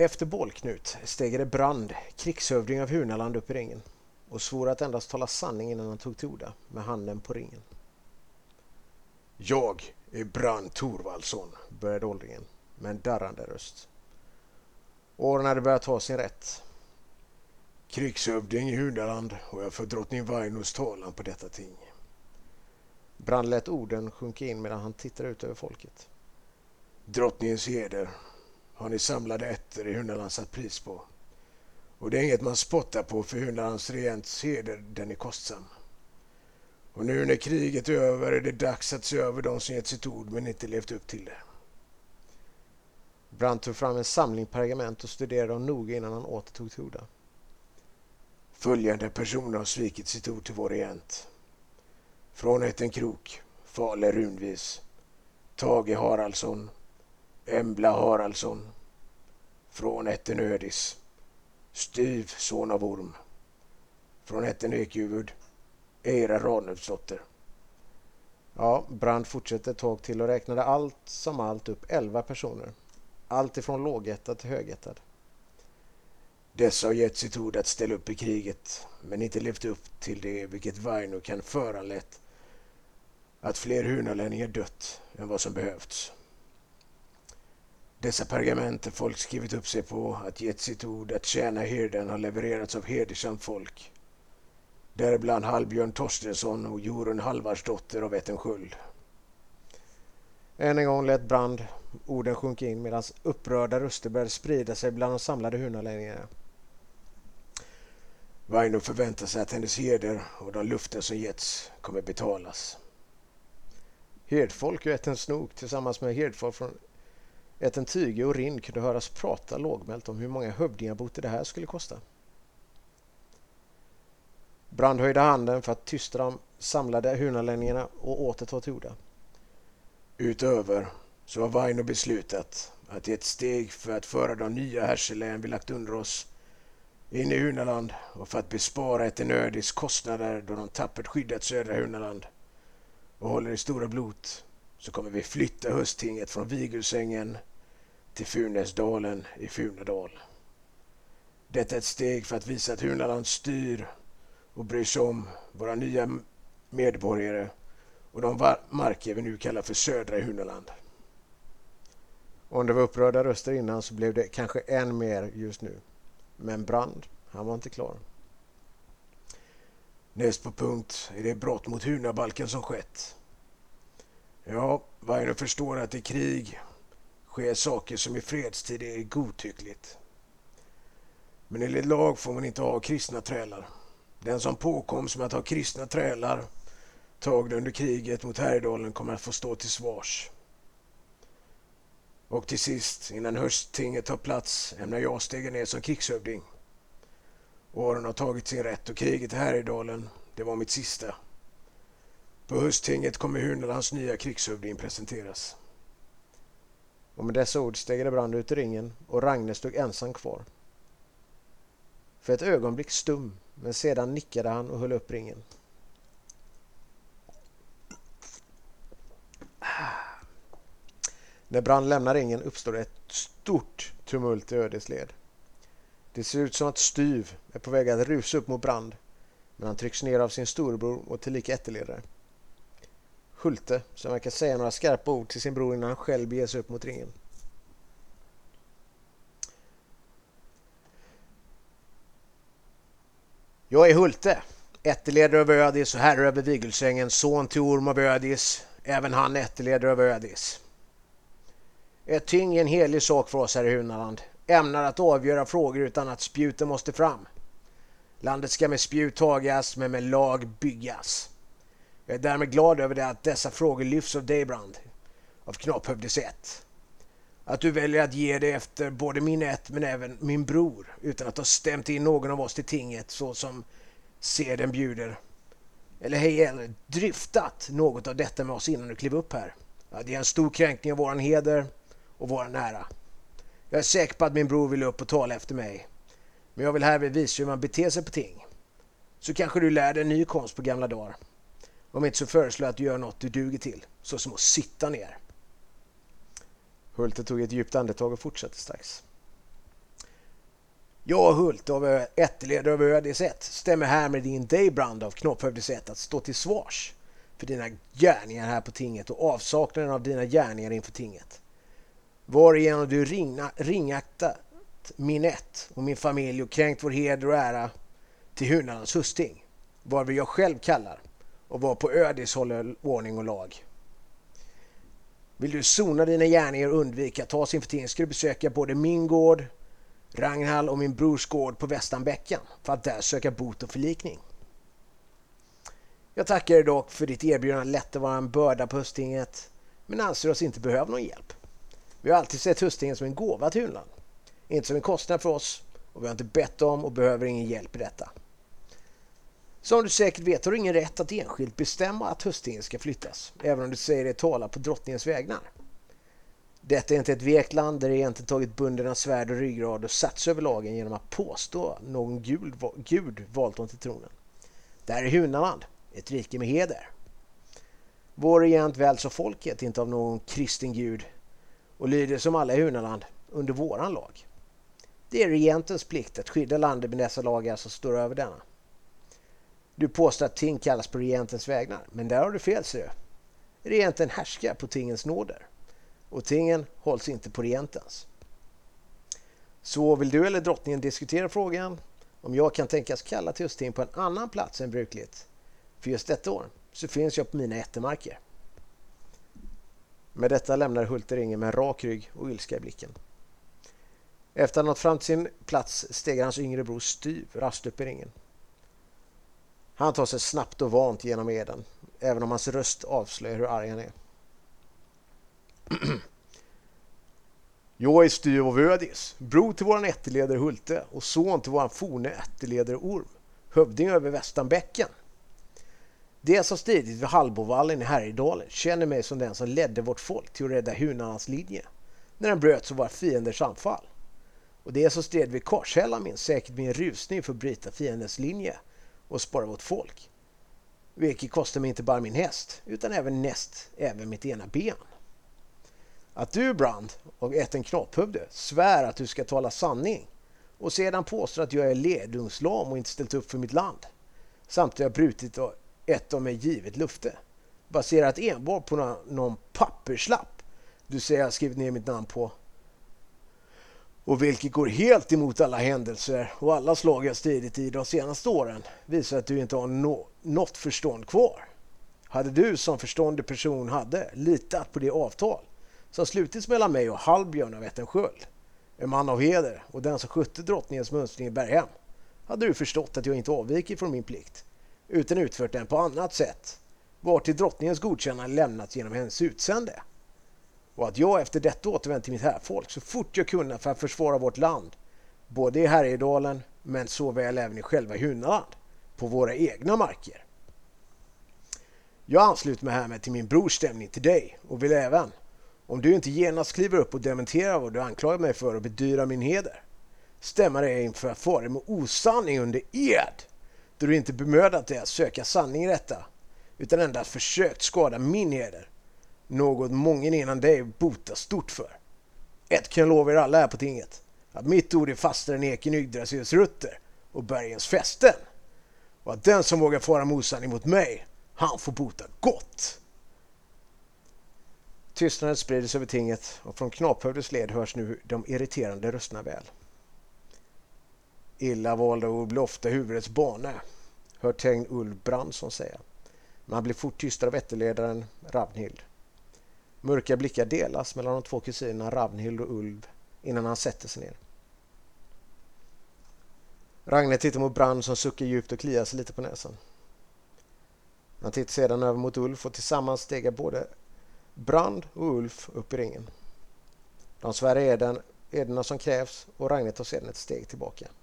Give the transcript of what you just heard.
Efter Bålknut stegade Brand, krigshövding av Hunaland, upp i ringen och svor att endast tala sanning innan han tog till orda med handen på ringen. Jag är Brand Thorvaldsson, började åldringen med en darrande röst. Åren hade börjat ta sin rätt. Krigshövding i Hunaland och jag för drottning Vainos talan på detta ting. Brand lät orden sjunka in medan han tittade ut över folket. Drottningens heder har ni samlade ätter i Hunaland satt pris på. Och det är inget man spottar på, för Hunalands regents heder, den är kostsam. Och nu när kriget är över är det dags att se över de som gett sitt ord men inte levt upp till det. Brand tog fram en samling pergament och studerade dem noga innan han återtog till orda. Följande personer har svikit sitt ord till vår regent. Från Ätten Krok, Fale Runvis, Tage Haraldsson, Embla Haraldsson. Från Ätten Ödis, Styv, son av Orm. Från Ätten Ekhuvud, Eira Ranulfsdotter. Ja, Brand fortsatte ett tag till och räknade allt som allt upp 11 personer. Allt ifrån lågättad till högättad. Dessa har gett sitt ord att ställa upp i kriget, men inte levt upp till det, vilket Vaino kan föranlett att fler hunalänningar dött än vad som behövts. Dessa pergament har folk skrivit upp sig på att gett sitt ord att tjäna herden har levererats av hedersamt folk. Däribland Hallbjörn Torstensson och Jorun Halvarsdotter av Ättensköld. Än en gång lät Brand orden sjunka in medan upprörda röster började sprida sig bland de samlade hunalänningarna. Vaino förväntar sig att hennes heder och de luften som getts kommer betalas. Herdfolk ur Ätten Snok tillsammans med herdfolk från Ätten Tyge och Rind kunde höras prata lågmält om hur många hövdingaboter det här skulle kosta. Brand höjde handen för att tysta de samlade hunalänningarna och åter ta till orda. Utöver så har Vaino beslutat att i ett steg för att föra de nya härselän vi lagt under oss in i Hunaland och för att bespara Ätten Ödis kostnader då de tappert skyddat södra Hunaland och håller i stora blot, så kommer vi flytta hösttinget från Vigulsängen till Funäsdalen i Funadal. Detta är ett steg för att visa att Hunaland styr och bryr sig om våra nya medborgare och de marker vi nu kallar för södra Hunaland. Om det var upprörda röster innan så blev det kanske än mer just nu. Men Brand, han var inte klar. Näst på punkt är det brott mot Hunabalken som skett. Ja, Vaino förstår att i krig sker saker som i fredstid är godtyckligt. Men enligt lag får man inte ha kristna trälar. Den som påkoms med att ha kristna trälar tagna under kriget mot Härjedalen kommer att få stå till svars. Och till sist, innan hösttinget tar plats, ämnar jag stiga ner som krigshövding. Åren har tagit sin rätt och kriget i Härjedalen, det var mitt sista. På hösttinget kommer Hunalands nya krigshövding presenteras. Och med dessa ord stegade Brand ut i ringen och Ragne stod ensam kvar. För ett ögonblick stum, men sedan nickade han och höll upp ringen. När Brand lämnar ringen uppstår ett stort tumult i Ödesled. Det ser ut som att Styv är på väg att rusa upp mot Brand, men han trycks ner av sin storebror och tillika ätterledare. Schulte, som verkar säga några skarpa ord till sin bror innan han själv beger sig upp mot ringen. Jag är Hulte, ätterledare över Ödis och herre över Vigulsängen, son till Orm av Ödis, även han ätterledare över Ödis. Ett ting är en helig sak för oss här i Hunaland, ämnar att avgöra frågor utan att spjuten måste fram. Landet ska med spjut tagas, men med lag byggas. Jag är därmed glad över det att dessa frågor lyfts av dig, Brand, av Knaphövdes ett. Att du väljer att ge det efter både min ett men även min bror, utan att ha stämt in någon av oss till tinget så som seden bjuder. Eller hej, dryftat något av detta med oss innan du klev upp här. Ja, det är en stor kränkning av våran heder och våran ära. Jag är säker på att min bror vill upp och tala efter mig. Men jag vill härvid visa hur man beter sig på ting. Så kanske du lär dig en ny konst på gamla dagar. Om inte så föreslår jag att du gör något du duger till, så som att sitta ner. Hulte tog ett djupt andetag och fortsatte strax. Jag Hult av ätteledare av ÖDS 1 stämmer här med din Daybrand av Knopphövdes 1 att stå till svars för dina gärningar här på tinget och avsaknaden av dina gärningar inför tinget. Varigenom du ringaktat min ett och min familj och kränkt vår heder och ära till Hunalands husting, varvid jag själv kallar och var på ÖDS håller ordning och lag. Vill du sona dina gärningar och undvika att ta sin förting ska du besöka både min gård, Ragnhall och min brors gård på Västanbäckan för att där söka bot och förlikning. Jag tackar dig dock för ditt erbjudande lätt att vara en börda på hustinget, men anser oss inte behöva någon hjälp. Vi har alltid sett hustingen som en gåva till Hunland, inte som en kostnad för oss, och vi har inte bett om och behöver ingen hjälp i detta. Som du säkert vet har du ingen rätt att enskilt bestämma att hustingen ska flyttas, även om du säger det talar på drottningens vägnar. Detta är inte ett vekt land där det egentligen tagit bundernas svärd och ryggrad och satts över lagen genom att påstå någon gud valt hon till tronen. Där är Hunaland, ett rike med heder. Vår regent väls av folket, inte av någon kristen gud, och lyder som alla i Hunaland under våran lag. Det är regentens plikt att skydda landet med dessa lagar som står över denna. Du påstår att ting kallas på regentens vägnar, men där har du fel, ser du. Regenten härskar på tingens nåder, och tingen hålls inte på regentens. Så vill du eller drottningen diskutera frågan om jag kan tänkas kalla till husting på en annan plats än brukligt. För just detta år så finns jag på mina ättemarker. Med detta lämnar Hult ringen med en rak rygg och ilska i blicken. Efter att ha nått fram till sin plats stegar hans yngre bror Styv rast upp i ringen. Han tar sig snabbt och vant genom eden, även om hans röst avslöjar hur arg han är. Jag är Styv av ÖDS, bror till våran ätteledare Hulte och son till våran forne ätteledare Orm, hövding över Västanbäcken. De som stridit vid Hallbovallen i Härjedalen känner mig som den som ledde vårt folk till att rädda Hunalands linje när den bröts av våra fienders anfall. Och det som stred vid Korshällan minns säkert min rusning för att bryta fiendens linje och spara vårt folk. Vilket kostar mig inte bara min häst utan även mitt ena ben. Att du, Brand, och ätten Knopphövde svär att du ska tala sanning och sedan påstår att jag är ledungslam och inte ställt upp för mitt land samt att jag brutit ett av mig givet lufte baserat enbart på någon papperslapp du säger jag har skrivit ner mitt namn på, och vilket går helt emot alla händelser och alla slag jag stridit i de senaste åren, visar att du inte har något förstånd kvar. Hade du som förståndig person litat på det avtal som slutits mellan mig och Hallbjörn av Ättensköld, en man av heder och den som skötte drottningens mönstring i Berghem, hade du förstått att jag inte avviker från min plikt utan utfört den på annat sätt, var till drottningens godkännande lämnats genom hennes utsände, och att jag efter detta återvänt till mitt härfolk så fort jag kunde för att försvara vårt land, både i Härjedalen men såväl även i själva Hunaland, på våra egna marker. Jag ansluter mig härmed till min brors stämning till dig och vill även, om du inte genast kliver upp och dementerar vad du anklagar mig för och bedyrar min heder, stämma dig inför att fara med osanning under ed, då du inte bemödat dig att söka sanning i detta, utan endast försökt skada min heder, något mången innan dig botar stort för. Ett kan jag lova er alla här på tinget, att mitt ord är fastare än eken Yggdrasils rutter och bergens fästen, och att den som vågar fara med osanning mot mig, han får bota gott. Tystnaden sprider sig över tinget och från Knopphövdes led hörs nu de irriterande rösterna väl. Illa valda ord blir ofta huvudets bane, hör Tegn Ulf Brandsson säga. Men han blir fort tystare av ätterledaren Ravnhild. Mörka blickar delas mellan de två kusinerna Ravnhild och Ulv innan han sätter sig ner. Ragne tittar mot Brand som suckar djupt och kliar sig lite på näsan. Han tittar sedan över mot Ulf och tillsammans stegar både Brand och Ulf upp i ringen. De svär ederna som krävs och Ragne tar sedan ett steg tillbaka.